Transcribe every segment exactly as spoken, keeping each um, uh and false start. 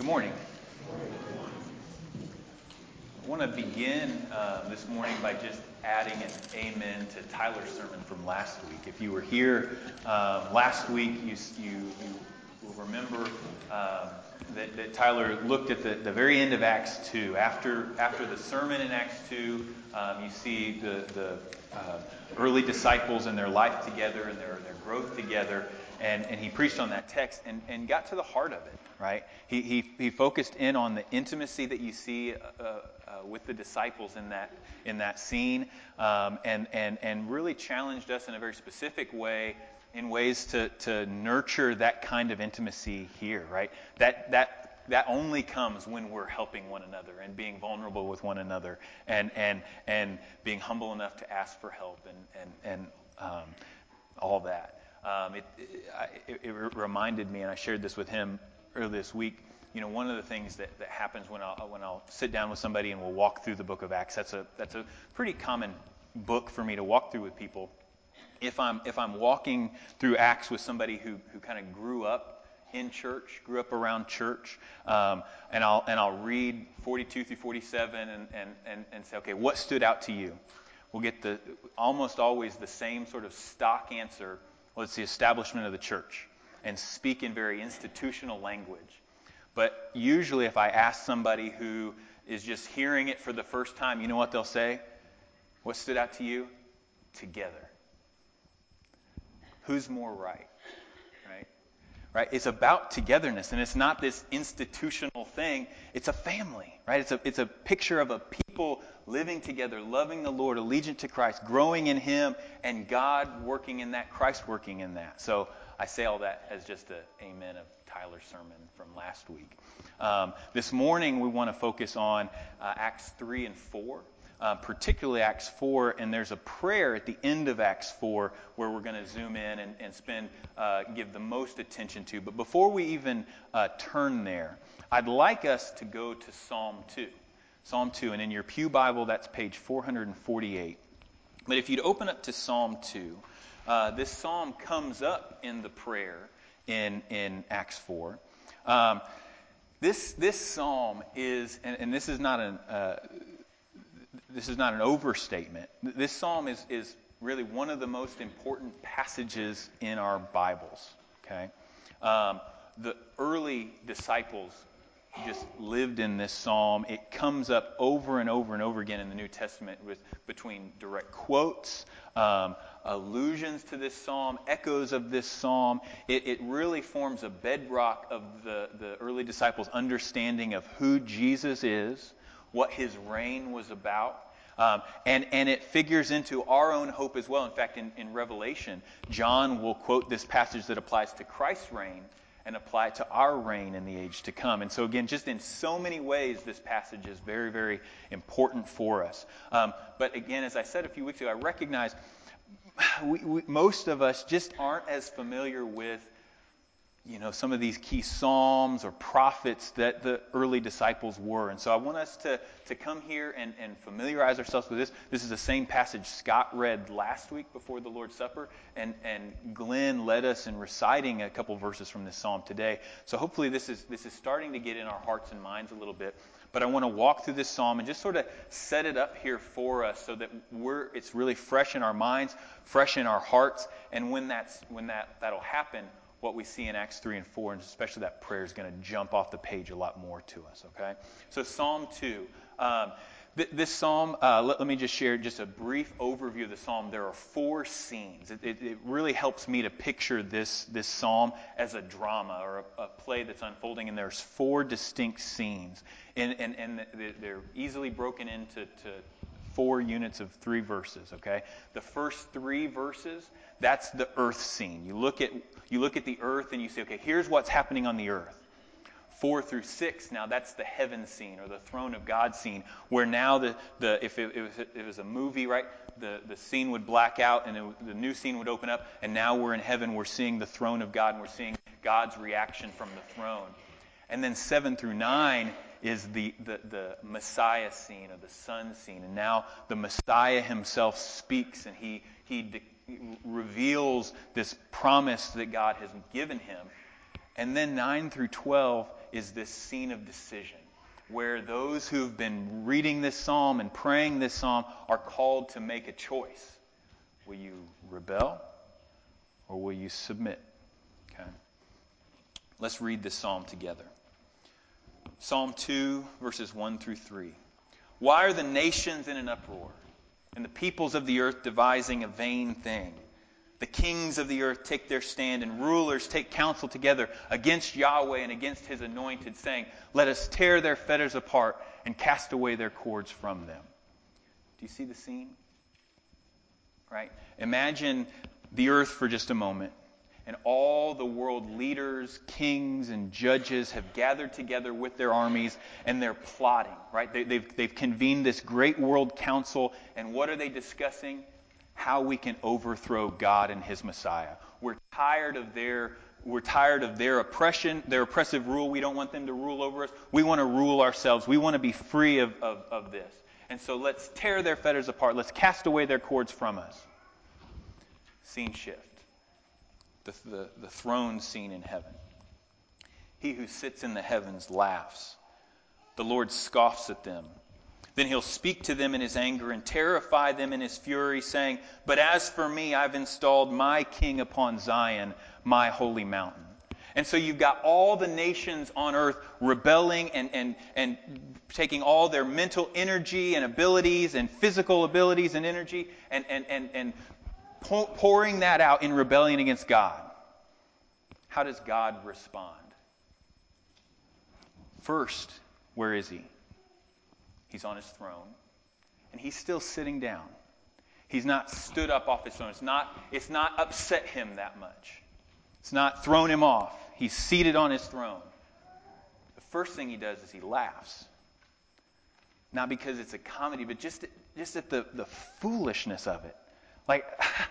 morning. I want to begin uh, this morning by just adding an amen to Tyler's sermon from last week. If you were here um, last week, you, you, you will remember um, that, that Tyler looked at the, the very end of Acts two. After after the sermon in Acts two, um, you see the, the uh, early disciples and their life together and their, their growth together. And, and he preached on that text and, and got to the heart of it, right? He, he he focused in on the intimacy that you see uh, uh, with the disciples in that in that scene, um, and and and really challenged us in a very specific way, in ways to to nurture that kind of intimacy here, right? That that that only comes when we're helping one another and being vulnerable with one another, and and and being humble enough to ask for help and and and um, all that. Um, it, it, it reminded me, and I shared this with him earlier this week, you know, one of the things that, that happens when I'll, when I'll sit down with somebody and we'll walk through the book of Acts, that's a that's a pretty common book for me to walk through with people. If I'm if I'm walking through Acts with somebody who, who kind of grew up in church, grew up around church, um, and I'll and I'll read forty-two through forty-seven and, and, and, and say, okay, what stood out to you? We'll get the almost always the same sort of stock answer. Well, it's the establishment of the church, and speak in very institutional language. But usually if I ask somebody who is just hearing it for the first time, you know what they'll say? What stood out to you? Together. Who's more right? Right? Right? It's about togetherness, and it's not this institutional thing. It's a family, right? It's a it's a picture of a people living together, loving the Lord, allegiant to Christ, growing in Him, and God working in that, Christ working in that. So I say all that as just a amen of Tyler's sermon from last week. Um, this morning we want to focus on uh, Acts three and four. Uh, particularly Acts four, and there's a prayer at the end of Acts four where we're going to zoom in and, and spend, uh, give the most attention to. But before we even uh, turn there, I'd like us to go to Psalm two. Psalm two, and in your Pew Bible, that's page four forty-eight. But if you'd open up to Psalm two, uh, this psalm comes up in the prayer in, in Acts four. Um, this this psalm is, and, and this is not an... Uh, This is not an overstatement. This psalm is, is really one of the most important passages in our Bibles. Okay, um, the early disciples just lived in this psalm. It comes up over and over and over again in the New Testament with between direct quotes, um, allusions to this psalm, echoes of this psalm. It, it really forms a bedrock of the, the early disciples' understanding of who Jesus is, what His reign was about, um, and, and it figures into our own hope as well. In fact, in, in Revelation, John will quote this passage that applies to Christ's reign and apply it to our reign in the age to come. And so again, just in so many ways, this passage is very, very important for us. Um, but again, as I said a few weeks ago, I recognize we, we, most of us just aren't as familiar with you know, some of these key psalms or prophets that the early disciples were. And so I want us to, to come here and, and familiarize ourselves with this. This is the same passage Scott read last week before the Lord's Supper, and, and Glenn led us in reciting a couple verses from this psalm today. So hopefully this is this is starting to get in our hearts and minds a little bit. But I want to walk through this psalm and just sort of set it up here for us so that we're it's really fresh in our minds, fresh in our hearts, and when that's when that that'll happen, what we see in Acts three and four, and especially that prayer, is going to jump off the page a lot more to us, okay? So Psalm two. Um, th- this psalm, uh, let, let me just share just a brief overview of the psalm. There are four scenes. It, it, it really helps me to picture this, this psalm as a drama or a, a play that's unfolding, and there's four distinct scenes. And, and, and they're easily broken into to four units of three verses, okay? The first three verses, that's the earth scene. You look at you look at the earth and you say, okay, here's what's happening on the earth. Four through six, now that's the heaven scene or the throne of God scene, where now the, the if it, it, was, it was a movie, right, the, the scene would black out and it, the new scene would open up, and now we're in heaven, we're seeing the throne of God, and we're seeing God's reaction from the throne. And then seven through nine is the, the, the Messiah scene or the Son scene. And now the Messiah himself speaks, and he, he de- reveals this promise that God has given him. And then nine through twelve is this scene of decision, where those who've been reading this psalm and praying this psalm are called to make a choice. Will you rebel or will you submit? Okay. Let's read this psalm together. Psalm two, verses one through three. Why are the nations in an uproar, and the peoples of the earth devising a vain thing? The kings of the earth take their stand, and rulers take counsel together against Yahweh and against His anointed, saying, let us tear their fetters apart and cast away their cords from them. Do you see the scene? Right? Imagine the earth for just a moment, and all the world leaders, kings, and judges have gathered together with their armies, and they're plotting, right? They, they've, they've convened this great world council, and what are they discussing? How we can overthrow God and His Messiah. We're tired of their we're tired of their oppression, their oppressive rule. We don't want them to rule over us. We want to rule ourselves. We want to be free of, of, of this. And so let's tear their fetters apart. Let's cast away their cords from us. Scene shift. The, the, the throne scene in heaven. He who sits in the heavens laughs. The Lord scoffs at them. Then He'll speak to them in His anger and terrify them in His fury, saying, but as for me, I've installed my king upon Zion, my holy mountain. And so you've got all the nations on earth rebelling and, and, and taking all their mental energy and abilities and physical abilities and energy and, and, and, and pouring that out in rebellion against God. How does God respond? First, where is He? He's on His throne, and He's still sitting down. He's not stood up off His throne. It's not, it's not upset Him that much. It's not thrown Him off. He's seated on His throne. The first thing He does is He laughs. Not because it's a comedy, but just, just at the, the foolishness of it. Like,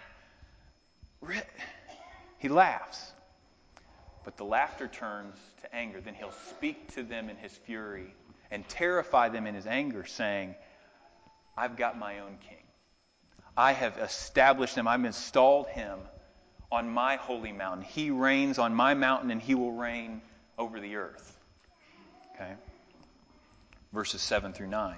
He laughs. But the laughter turns to anger. Then He'll speak to them in His fury and terrify them in His anger, saying, I've got my own king. I have established Him. I've installed Him on my holy mountain. He reigns on my mountain, and He will reign over the earth. Okay? Verses seven through nine.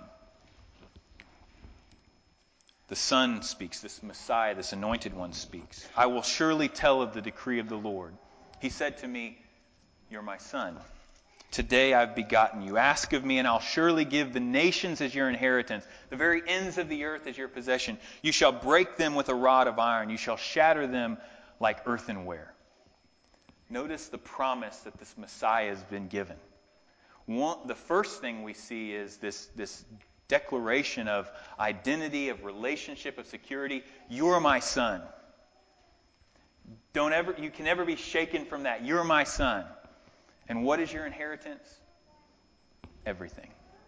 The Son speaks. This Messiah, this anointed one speaks. I will surely tell of the decree of the Lord. He said to me, you're my Son. Today I've begotten you. Ask of me, and I'll surely give the nations as your inheritance, the very ends of the earth as your possession. You shall break them with a rod of iron. You shall shatter them like earthenware. Notice the promise that this Messiah has been given. One, the first thing we see is this, this declaration of identity, of relationship, of security. You're my Son. Don't ever, you can never be shaken from that. You're my Son. And what is your inheritance? Everything.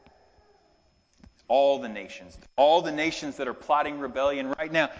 All the nations. All the nations that are plotting rebellion right now,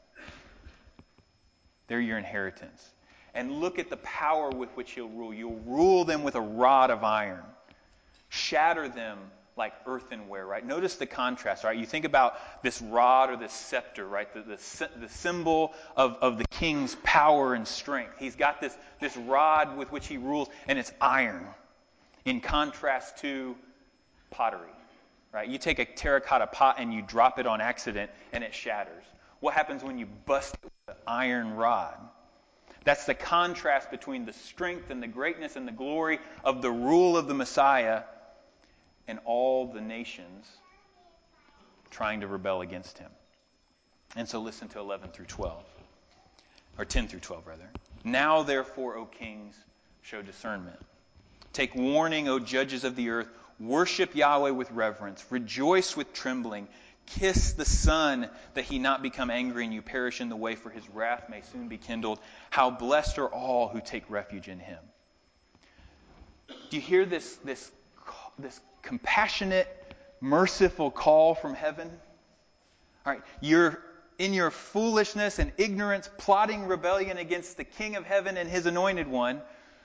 they're your inheritance. And look at the power with which He'll rule. You'll rule them with a rod of iron. Shatter them like earthenware, right? Notice the contrast, right? You think about this rod or this scepter, right? The, the, the symbol of, of the king's power and strength. He's got this, this rod with which he rules, and it's iron, in contrast to pottery, right? You take a terracotta pot and you drop it on accident, and it shatters. What happens when you bust it with an iron rod? That's the contrast between the strength and the greatness and the glory of the rule of the Messiah and all the nations trying to rebel against Him. And so listen to eleven through twelve. Or ten through twelve, rather. Now, therefore, O kings, show discernment. Take warning, O judges of the earth. Worship Yahweh with reverence. Rejoice with trembling. Kiss the Son, that He not become angry and you perish in the way, for His wrath may soon be kindled. How blessed are all who take refuge in Him. Do you hear this, this, this compassionate, merciful call from heaven? All right, you're in your foolishness and ignorance, plotting rebellion against the King of heaven and His anointed one.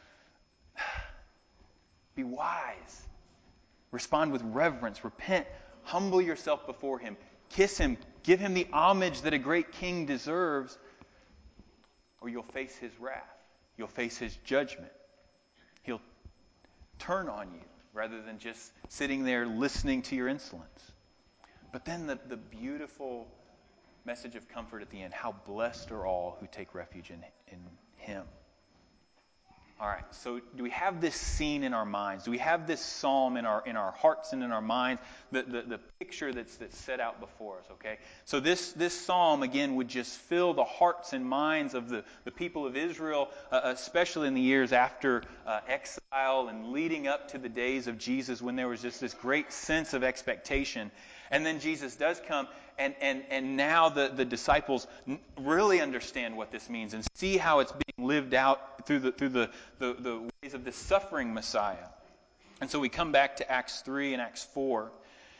Be wise. Respond with reverence. Repent. Humble yourself before Him. Kiss Him. Give Him the homage that a great king deserves, or you'll face His wrath. You'll face His judgment. He'll turn on you rather than just sitting there listening to your insolence. But then the, the beautiful message of comfort at the end, how blessed are all who take refuge in, in him. All right, so do we have this scene in our minds? Do we have this psalm in our in our hearts and in our minds? The the, the picture that's that's set out before us, okay? So this this psalm, again, would just fill the hearts and minds of the, the people of Israel, uh, especially in the years after uh, exile and leading up to the days of Jesus when there was just this great sense of expectation. And then Jesus does come, and, and, and now the, the disciples really understand what this means and see how it's being lived out through the through the, the, the ways of this suffering Messiah. And so we come back to Acts three and Acts four.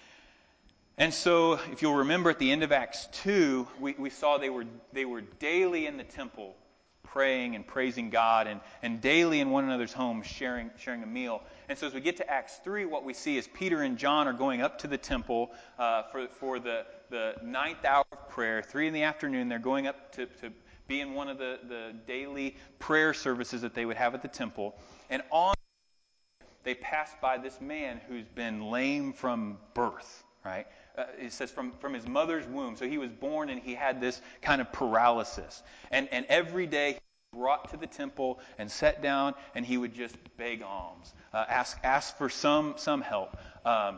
And so if you'll remember at the end of Acts two, we, we saw they were they were daily in the temple praying and praising God, and, and daily in one another's homes sharing sharing a meal. And so as we get to Acts three, what we see is Peter and John are going up to the temple uh, for, for the, the ninth hour of prayer, three in the afternoon. They're going up to, to be in one of the, the daily prayer services that they would have at the temple. And on they pass by this man who's been lame from birth, right? Uh, it says from, from his mother's womb. So he was born and he had this kind of paralysis. And, and every day brought to the temple and sat down, and he would just beg alms, uh, ask ask for some some help. Um,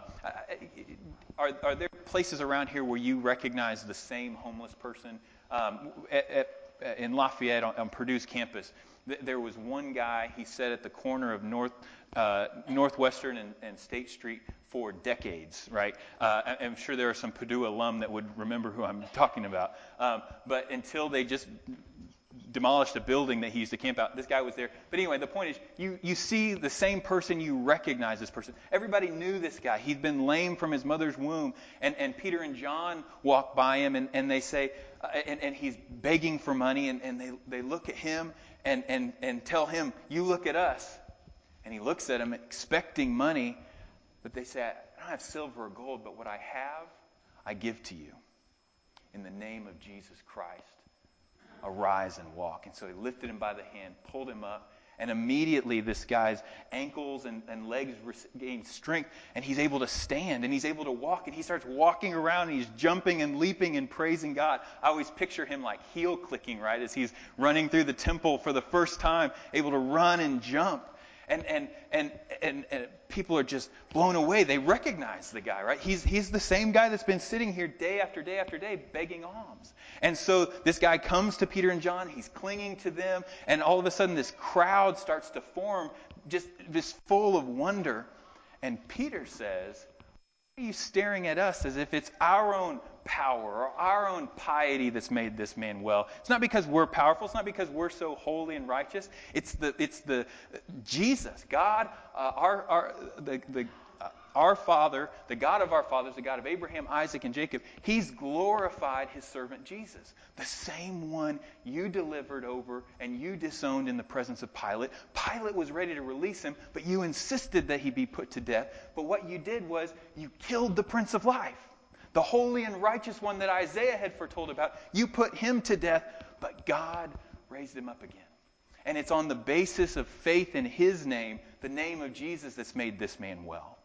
are are there places around here where you recognize the same homeless person? Um, at, at, in Lafayette on, on Purdue's campus, th- there was one guy. He sat at the corner of North uh, Northwestern and, and State Street for decades. Right? Uh, I, I'm sure there are some Purdue alum that would remember who I'm talking about. Um, but until they just demolished a building that he used to camp out. This guy was there. But anyway, the point is, you, you see the same person, you recognize this person. Everybody knew this guy. He'd been lame from his mother's womb. And, and Peter and John walk by him, and, and they say, uh, and, and he's begging for money, and, and they, they look at him and, and, and tell him, you look at us. And he looks at them expecting money, but they say, I don't have silver or gold, but what I have, I give to you. In the name of Jesus Christ, arise and walk. And so he lifted him by the hand, pulled him up, and immediately this guy's ankles and, and legs gained strength, and he's able to stand, and he's able to walk, and he starts walking around, and he's jumping and leaping and praising God. I always picture him like heel clicking, right, as he's running through the temple for the first time, able to run and jump. And and, and and and people are just blown away. They recognize the guy, right? He's he's the same guy that's been sitting here day after day after day begging alms. And so this guy comes to Peter and John. He's clinging to them, and all of a sudden this crowd starts to form, just just full of wonder. And Peter says, "Why are you staring at us as if it's our own power or our own piety that's made this man well? It's not because we're powerful. It's not because we're so holy and righteous. It's the it's the Jesus, God, uh, our our the the uh, our Father, the God of our fathers, the God of Abraham, Isaac, and Jacob. He's glorified His servant Jesus, the same one you delivered over and you disowned in the presence of Pilate. Pilate was ready to release him, but you insisted that he be put to death. But what you did was you killed the Prince of Life. The holy and righteous one that Isaiah had foretold about, you put him to death, but God raised him up again. And it's on the basis of faith in his name, the name of Jesus, that's made this man well."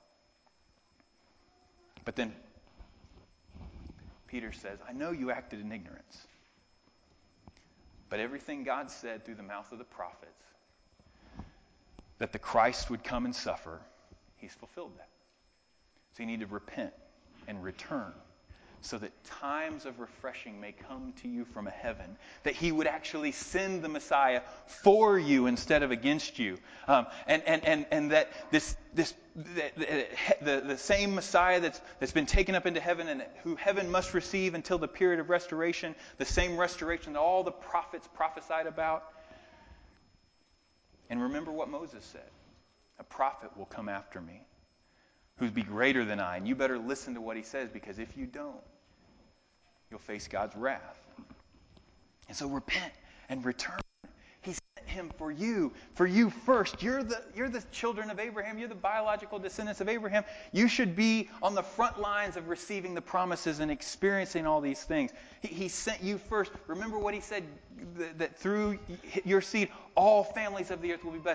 But then Peter says, "I know you acted in ignorance, but everything God said through the mouth of the prophets, that the Christ would come and suffer, He's fulfilled that. So you need to repent and return, so that times of refreshing may come to you from heaven, that He would actually send the Messiah for you instead of against you, um, and and and and that this this the, the the same Messiah that's that's been taken up into heaven and who heaven must receive until the period of restoration, the same restoration that all the prophets prophesied about." And remember what Moses said: "A prophet will come after me, who'd be greater than I, and you better listen to what he says, because if you don't, you'll face God's wrath." And so repent and return. He sent him for you, for you first. You're the you're the children of Abraham. You're the biological descendants of Abraham. You should be on the front lines of receiving the promises and experiencing all these things. He, he sent you first. Remember what he said, that, that through your seed, all families of the earth will be blessed.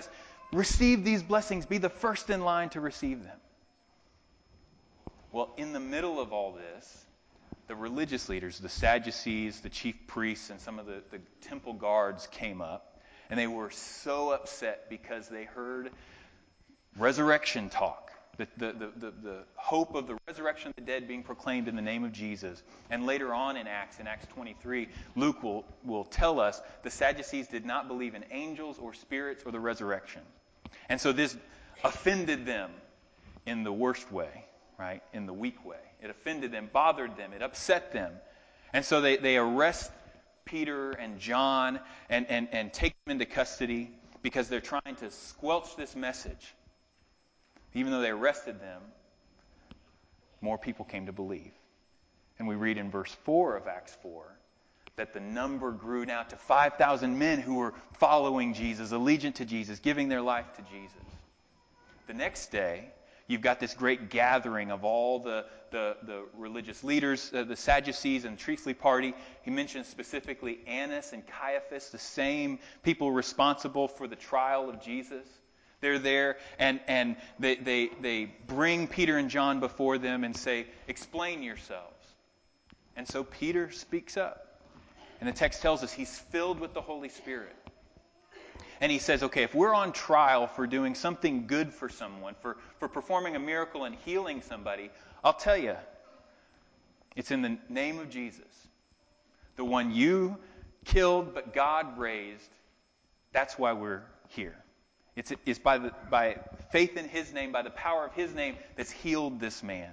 receive these blessings. Be the first in line to receive them. Well, in the middle of all this, the religious leaders, the Sadducees, the chief priests, and some of the, the temple guards came up, and they were so upset because they heard resurrection talk, the, the, the, the, the hope of the resurrection of the dead being proclaimed in the name of Jesus. And later on in Acts, in Acts twenty-three, Luke will, will tell us the Sadducees did not believe in angels or spirits or the resurrection. And so this offended them in the worst way, right? In the weak way. It offended them, bothered them, it upset them. And so they, they arrest Peter and John and, and, and take them into custody because they're trying to squelch this message. Even though they arrested them, more people came to believe. And we read in verse four of Acts four that the number grew now to five thousand men who were following Jesus, allegiant to Jesus, giving their life to Jesus. The next day, you've got this great gathering of all the, the, the religious leaders, uh, the Sadducees and the Priestly Party. He mentions specifically Annas and Caiaphas, the same people responsible for the trial of Jesus. They're there, and, and they, they, they bring Peter and John before them and say, explain yourselves. And so Peter speaks up. And the text tells us he's filled with the Holy Spirit. And he says, okay, if we're on trial for doing something good for someone, for, for performing a miracle and healing somebody, I'll tell you, it's in the name of Jesus. The one you killed but God raised, that's why we're here. It's, it's by, the, by faith in His name, by the power of His name, that's healed this man.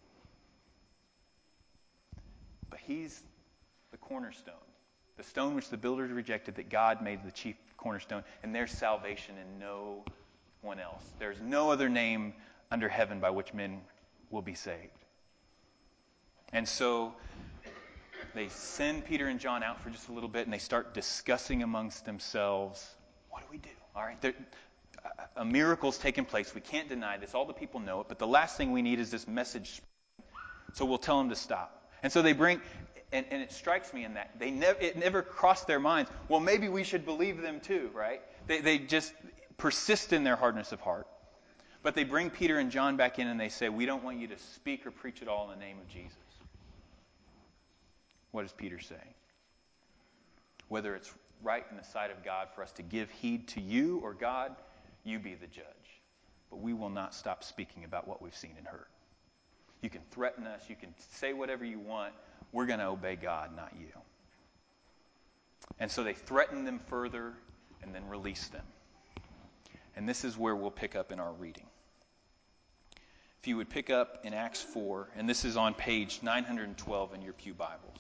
But He's the cornerstone. The stone which the builders rejected, that God made the chief cornerstone, and there's salvation in no one else. There's no other name under heaven by which men will be saved. And so they send Peter and John out for just a little bit, and they start discussing amongst themselves, what do we do? All right, there, a miracle's taken place. We can't deny this. All the people know it, but the last thing we need is this message. So we'll tell them to stop. And so they bring... And, and it strikes me in that they never it never crossed their minds, well, maybe we should believe them too, right? They, they just persist in their hardness of heart. But they bring Peter and John back in and they say, we don't want you to speak or preach at all in the name of Jesus. What does Peter say? Whether it's right in the sight of God for us to give heed to you or God, you be the judge. But we will not stop speaking about what we've seen and heard. You can threaten us, you can say whatever you want. We're going to obey God, not you. And so they threaten them further and then release them. And this is where we'll pick up in our reading. If you would pick up in Acts four, and this is on page nine twelve in your pew Bibles.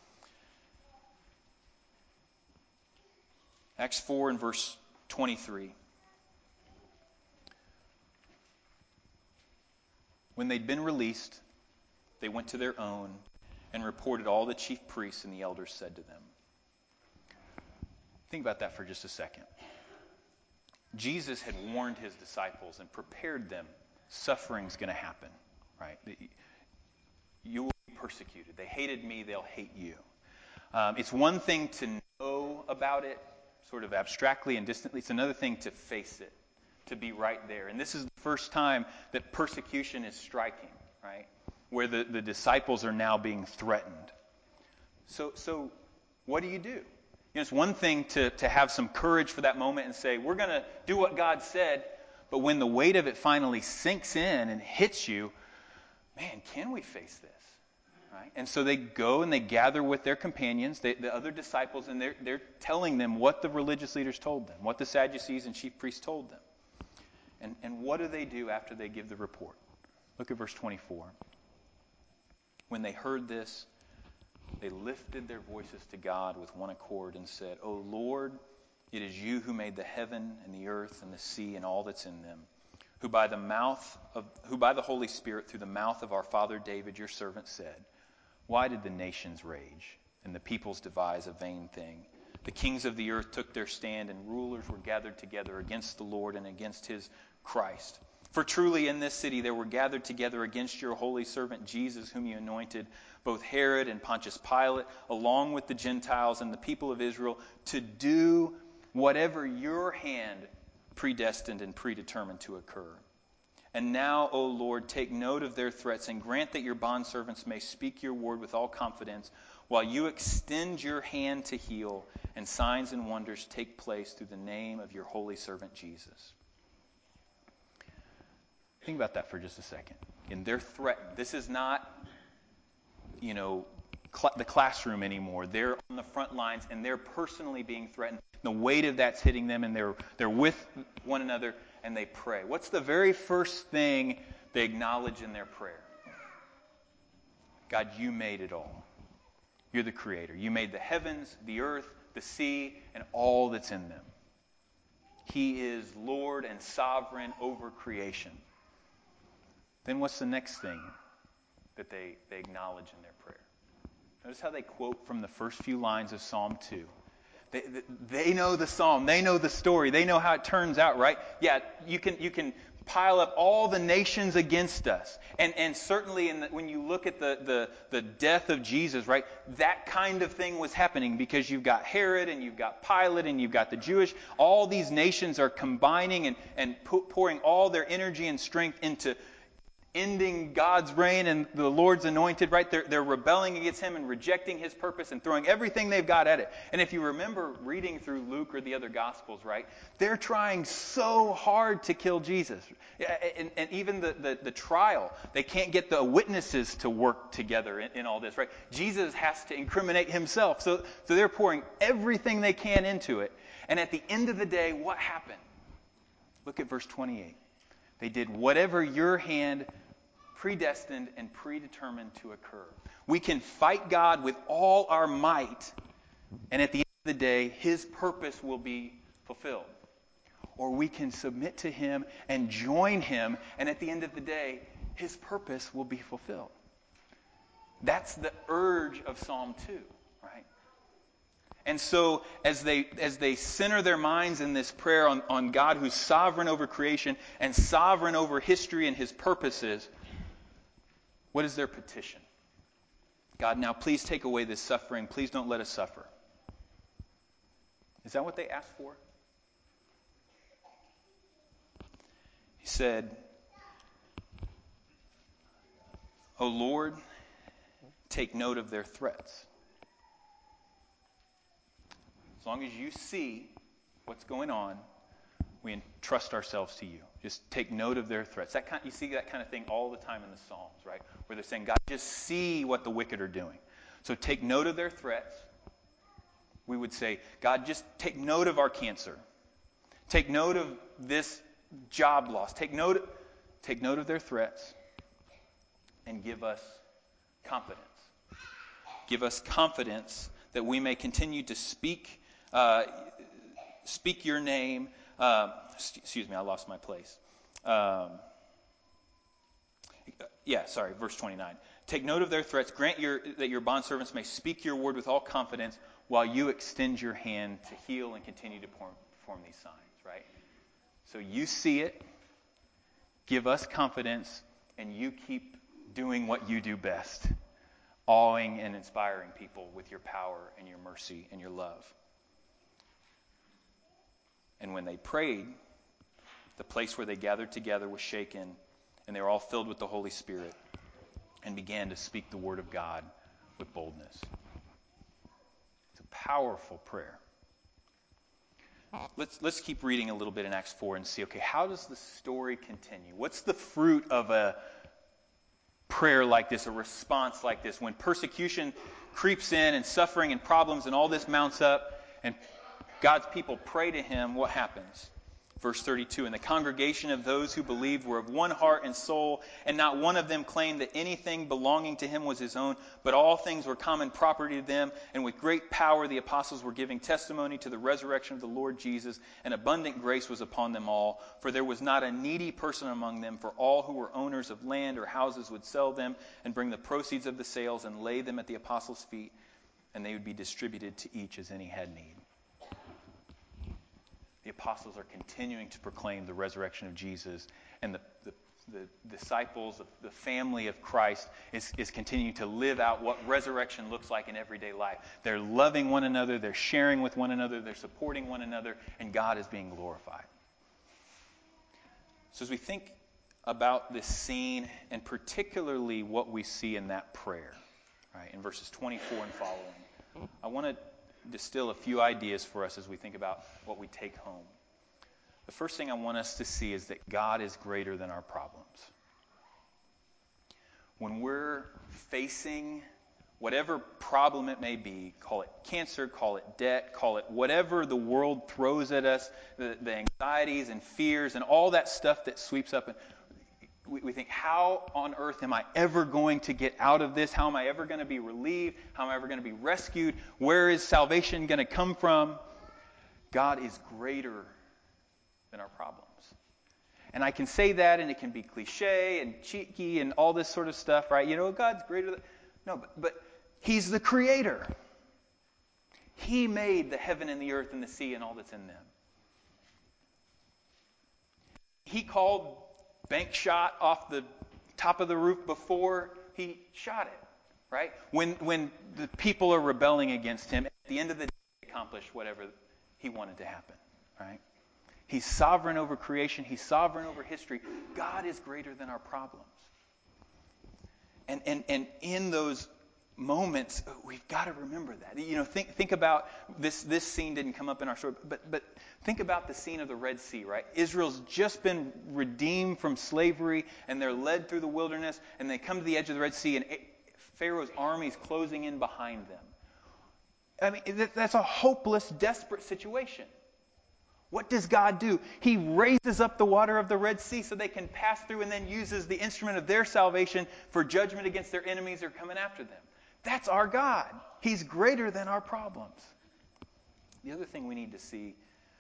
Acts four and verse twenty-three. When they'd been released, they went to their own and reported all the chief priests and the elders said to them. Think about that for just a second. Jesus had warned his disciples and prepared them. Suffering's going to happen, right? You will be persecuted. They hated me, they'll hate you. Um, it's one thing to know about it, sort of abstractly and distantly. It's another thing to face it, to be right there. And this is the first time that persecution is striking, right? Where the, the disciples are now being threatened. So, so what do you do? You know, it's one thing to, to have some courage for that moment and say, we're going to do what God said, but when the weight of it finally sinks in and hits you, man, can we face this? Right? And so they go and they gather with their companions, they, the other disciples, and they're, they're telling them what the religious leaders told them, what the Sadducees and chief priests told them. And, and what do they do after they give the report? Look at verse twenty-four. When they heard this, they lifted their voices to God with one accord and said, O Lord, it is you who made the heaven and the earth and the sea and all that's in them, who by the mouth of who by the Holy Spirit through the mouth of our father David your servant said, why did the nations rage and the peoples devise a vain thing? The kings of the earth took their stand and rulers were gathered together against the Lord and against his Christ. For truly in this city there were gathered together against your holy servant Jesus, whom you anointed, both Herod and Pontius Pilate, along with the Gentiles and the people of Israel, to do whatever your hand predestined and predetermined to occur. And now, O Lord, take note of their threats and grant that your bondservants may speak your word with all confidence while you extend your hand to heal and signs and wonders take place through the name of your holy servant Jesus. Think about that for just a second. And they're threatened. This is not, you know, cl- the classroom anymore. They're on the front lines and they're personally being threatened. The weight of that's hitting them, and they're they're with one another and they pray. What's the very first thing they acknowledge in their prayer? God, you made it all. You're the creator. You made the heavens, the earth, the sea, and all that's in them. He is Lord and sovereign over creation. Then what's the next thing that they, they acknowledge in their prayer? Notice how they quote from the first few lines of Psalm two. They, they, they know the psalm. They know the story. They know how it turns out, right? Yeah, you can you can pile up all the nations against us. And and certainly in the, when you look at the, the, the death of Jesus, right, that kind of thing was happening because you've got Herod and you've got Pilate and you've got the Jewish. All these nations are combining and, and pouring all their energy and strength into ending God's reign and the Lord's anointed, right? They're, they're rebelling against him and rejecting his purpose and throwing everything they've got at it. And if you remember reading through Luke or the other Gospels, right, they're trying so hard to kill Jesus. And, and even the, the, the trial, they can't get the witnesses to work together in, in all this, right? Jesus has to incriminate himself. So, so they're pouring everything they can into it. And at the end of the day, what happened? Look at verse twenty-eight. They did whatever your hand predestined and predetermined to occur. We can fight God with all our might, and at the end of the day, his purpose will be fulfilled. Or we can submit to him and join him, and at the end of the day, his purpose will be fulfilled. That's the urge of Psalm two, right? And so as they as they center their minds in this prayer on, on God who's sovereign over creation and sovereign over history and his purposes, what is their petition? God, now please take away this suffering. Please don't let us suffer. Is that what they asked for? He said, O Lord, take note of their threats. As long as you see what's going on, we entrust ourselves to you. Just take note of their threats. That kind, you see that kind of thing all the time in the Psalms, right? Where they're saying, God, just see what the wicked are doing. So take note of their threats. We would say, God, just take note of our cancer. Take note of this job loss. Take note, take note of their threats and give us confidence. Give us confidence that we may continue to speak uh, speak your name. Uh, excuse me, I lost my place. Um, yeah, sorry, verse twenty-nine. Take note of their threats. Grant your, that your bondservants may speak your word with all confidence while you extend your hand to heal and continue to perform, perform these signs, right? So you see it, give us confidence, and you keep doing what you do best, awing and inspiring people with your power and your mercy and your love. And when they prayed, the place where they gathered together was shaken, and they were all filled with the Holy Spirit and began to speak the word of God with boldness. It's a powerful prayer. Let's let's keep reading a little bit in Acts four and see, okay, how does the story continue? What's the fruit of a prayer like this, a response like this? When persecution creeps in and suffering and problems and all this mounts up and God's people pray to him, what happens? Verse thirty-two, and the congregation of those who believed were of one heart and soul, and not one of them claimed that anything belonging to him was his own, but all things were common property to them. And with great power the apostles were giving testimony to the resurrection of the Lord Jesus, and abundant grace was upon them all. For there was not a needy person among them, for all who were owners of land or houses would sell them and bring the proceeds of the sales and lay them at the apostles' feet, and they would be distributed to each as any had need. The apostles are continuing to proclaim the resurrection of Jesus, and the, the, the disciples, the, the family of Christ is, is continuing to live out what resurrection looks like in everyday life. They're loving one another, they're sharing with one another, they're supporting one another, and God is being glorified. So as we think about this scene, and particularly what we see in that prayer, right, in verses twenty-four and following, I want to distill a few ideas for us as we think about what we take home. The first thing I want us to see is that God is greater than our problems. When we're facing whatever problem it may be, call it cancer, call it debt, call it whatever the world throws at us, the, the anxieties and fears and all that stuff that sweeps up, and we, we think, how on earth am I ever going to get out of this? How am I ever going to be relieved? How am I ever going to be rescued? Where is salvation going to come from? God is greater than our problems. And I can say that, and it can be cliche and cheeky and all this sort of stuff, right? You know, God's greater than... No, but, but He's the Creator. He made the heaven and the earth and the sea and all that's in them. He called bank shot off the top of the roof before He shot it, right? When, when the people are rebelling against Him, at the end of the day, He accomplished whatever He wanted to happen, right? He's sovereign over creation. He's sovereign over history. God is greater than our problems. And and and in those moments, we've got to remember that. You know, think think about this. This scene didn't come up in our story, but but think about the scene of the Red Sea, right? Israel's just been redeemed from slavery, and they're led through the wilderness, and they come to the edge of the Red Sea, and Pharaoh's army is closing in behind them. I mean, that's a hopeless, desperate situation. What does God do? He raises up the water of the Red Sea so they can pass through, and then uses the instrument of their salvation for judgment against their enemies who are coming after them. That's our God. He's greater than our problems. The other thing we need to see,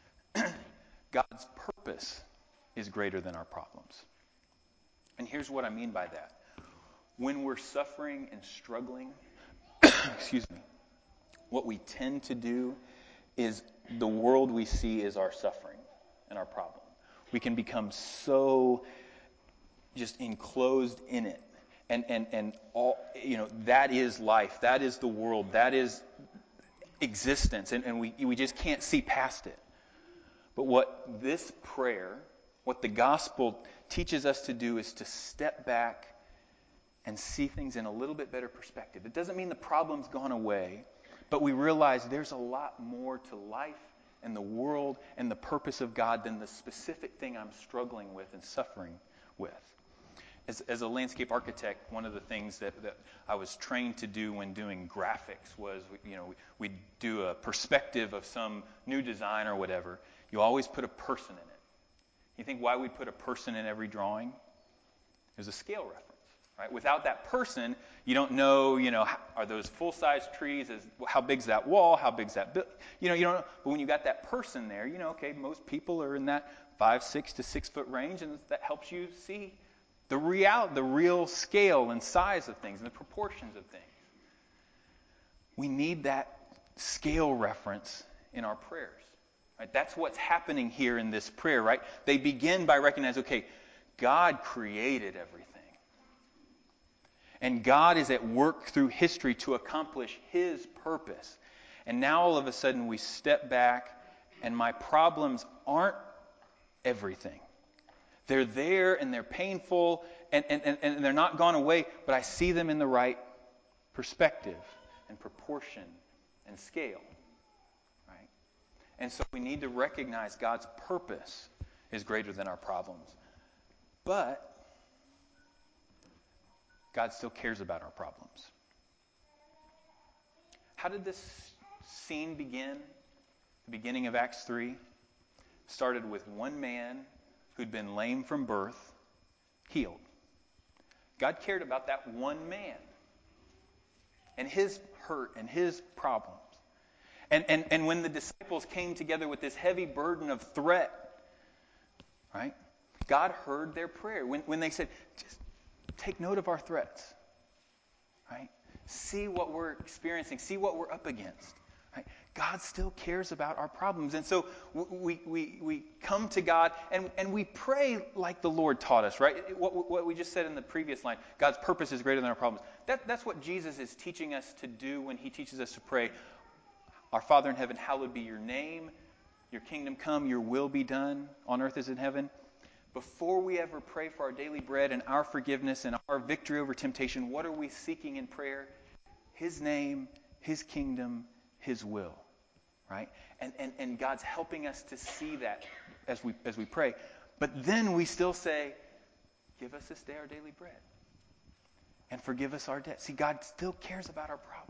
God's purpose is greater than our problems. And here's what I mean by that. When we're suffering and struggling, excuse me, what we tend to do is the world we see is our suffering and our problem. We can become so just enclosed in it. And and and all, you know, that is life. That is the world. That is existence. And, and we we just can't see past it. But what this prayer, what the gospel teaches us to do, is to step back and see things in a little bit better perspective. It doesn't mean the problem's gone away, but we realize there's a lot more to life and the world and the purpose of God than the specific thing I'm struggling with and suffering with. As, as a landscape architect, one of the things that, that I was trained to do when doing graphics was, you know, we'd do a perspective of some new design or whatever. You always put a person in it. You think why we'd put a person in every drawing? There's a scale reference. Right? Without that person, you don't know, you know, are those full-size trees? Is, how big's that wall? How big's that building? You know, you don't know. But when you got that person there, you know, okay, most people are in that five, six to six foot range, and that helps you see the real, the real scale and size of things and the proportions of things. We need that scale reference in our prayers. Right? That's what's happening here in this prayer, right? They begin by recognizing, okay, God created everything. And God is at work through history to accomplish His purpose. And now all of a sudden we step back, and my problems aren't everything. They're there, and they're painful, and, and, and, and they're not gone away, but I see them in the right perspective and proportion and scale. Right? And so we need to recognize God's purpose is greater than our problems. But God still cares about our problems. How did this scene begin? The beginning of Acts three started with one man who'd been lame from birth, healed. God cared about that one man and his hurt and his problems. And, and, and when the disciples came together with this heavy burden of threat, right? God heard their prayer. When, when they said, just take note of our threats, right? See what we're experiencing. See what we're up against, right? God still cares about our problems. And so we we we come to God and, and we pray like the Lord taught us, right? What, what we just said in the previous line, God's purpose is greater than our problems. That, that's what Jesus is teaching us to do when He teaches us to pray, our Father in heaven, hallowed be your name, your kingdom come, your will be done on earth as in heaven. Before we ever pray for our daily bread and our forgiveness and our victory over temptation, what are we seeking in prayer? His name, His kingdom, His will. Right? And, and, and God's helping us to see that as we as we pray. But then we still say, give us this day our daily bread. And forgive us our debt. See, God still cares about our problems.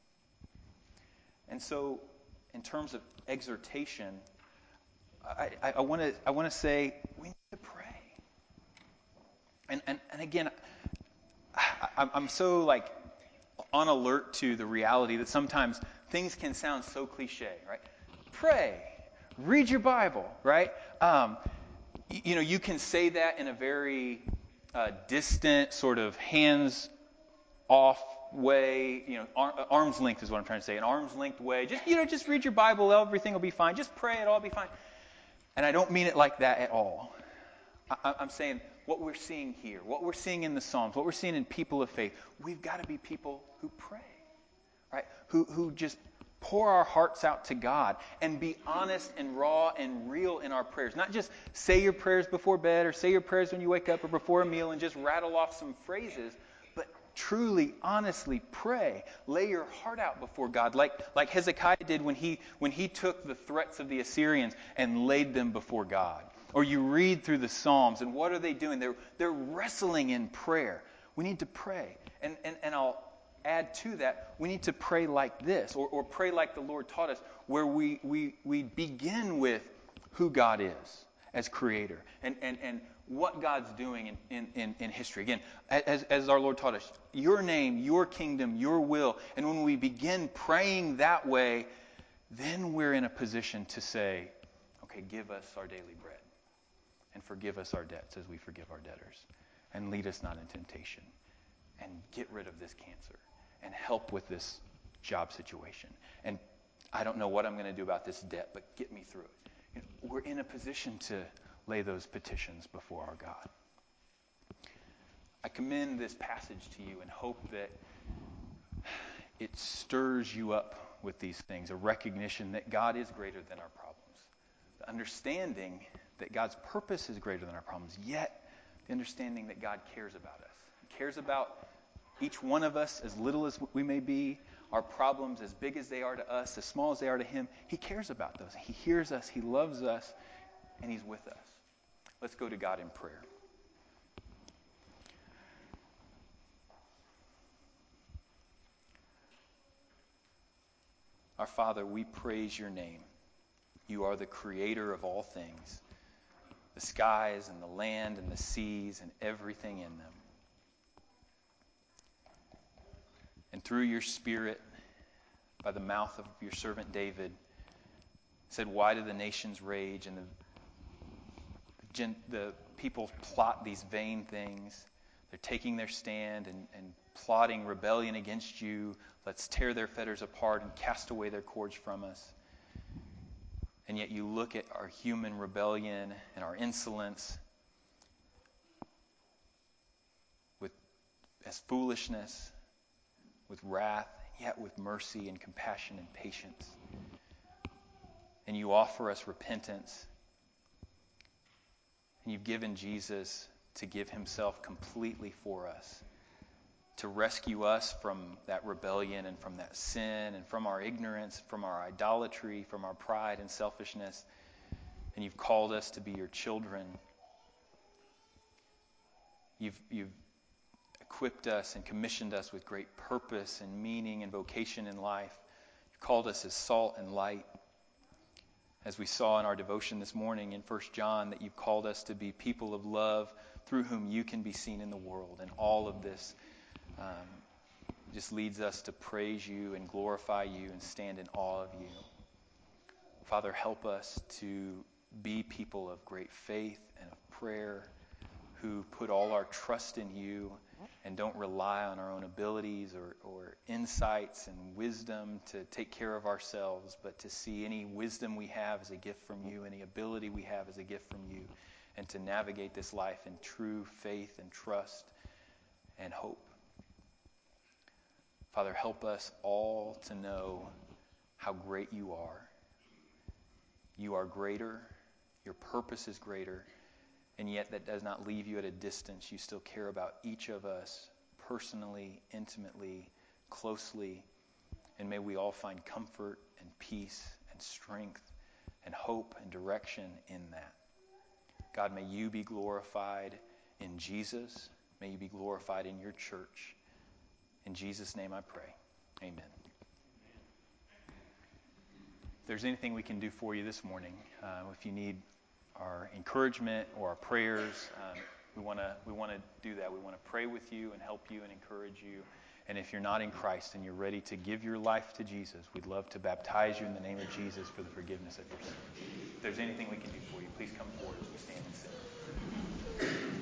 And so, in terms of exhortation, I want to I want to say we need to pray. And and, and again, I, I'm so like on alert to the reality that sometimes things can sound so cliche, right? Pray, read your Bible, right? Um, you, you know, you can say that in a very uh, distant, sort of hands-off way. You know, ar- arm's length is what I'm trying to say. An arm's length way. Just you know, just read your Bible, everything will be fine. Just pray, it'll all be fine. And I don't mean it like that at all. I, I'm saying what we're seeing here, what we're seeing in the Psalms, what we're seeing in people of faith, we've got to be people who pray, right? Who who just pour our hearts out to God and be honest and raw and real in our prayers. Not just say your prayers before bed or say your prayers when you wake up or before a meal and just rattle off some phrases, but truly, honestly pray. Lay your heart out before God, like like Hezekiah did when he when he took the threats of the Assyrians and laid them before God. Or you read through the Psalms, and what are they doing? They're they're wrestling in prayer. We need to pray. And and, and I'll add to that, we need to pray like this, or, or pray like the Lord taught us, where we, we, we begin with who God is as creator and, and, and what God's doing in, in, in, in history. Again, as, as our Lord taught us, your name, your kingdom, your will. And when we begin praying that way, then we're in a position to say, okay, give us our daily bread and forgive us our debts as we forgive our debtors, and lead us not in temptation, and get rid of this cancer, and help with this job situation. And I don't know what I'm going to do about this debt, but get me through it. You know, we're in a position to lay those petitions before our God. I commend this passage to you and hope that it stirs you up with these things, a recognition that God is greater than our problems, the understanding that God's purpose is greater than our problems, yet the understanding that God cares about us. He cares about each one of us, as little as we may be, our problems, as big as they are to us, as small as they are to Him. He cares about those. He hears us, He loves us, and He's with us. Let's go to God in prayer. Our Father, we praise your name. You are the creator of all things, the skies and the land and the seas and everything in them. And through your Spirit, by the mouth of your servant David, said, why do the nations rage and the, the people plot these vain things? They're taking their stand and, and plotting rebellion against you. Let's tear their fetters apart and cast away their cords from us. And yet you look at our human rebellion and our insolence with as foolishness, with wrath, yet with mercy and compassion and patience. And you offer us repentance. And you've given Jesus to give himself completely for us, to rescue us from that rebellion and from that sin and from our ignorance, from our idolatry, from our pride and selfishness. And you've called us to be your children. You've, you've equipped us and commissioned us with great purpose and meaning and vocation in life. You've called us as salt and light. As we saw in our devotion this morning in First John, that you've called us to be people of love through whom you can be seen in the world. And all of this um, just leads us to praise you and glorify you and stand in awe of you. Father, help us to be people of great faith and of prayer, who put all our trust in you and don't rely on our own abilities or, or insights and wisdom to take care of ourselves, but to see any wisdom we have as a gift from you, any ability we have as a gift from you, and to navigate this life in true faith and trust and hope. Father, help us all to know how great you are. You are greater. Your purpose is greater. And yet that does not leave you at a distance. You still care about each of us personally, intimately, closely. And may we all find comfort and peace and strength and hope and direction in that. God, may you be glorified in Jesus. May you be glorified in your church. In Jesus' name I pray. Amen. If there's anything we can do for you this morning, uh, if you need our encouragement or our prayers, um, we want to we want to do that. We want to pray with you and help you and encourage you. And if you're not in Christ and you're ready to give your life to Jesus, we'd love to baptize you in the name of Jesus for the forgiveness of your sins. If there's anything we can do for you, please come forward as we stand and sing.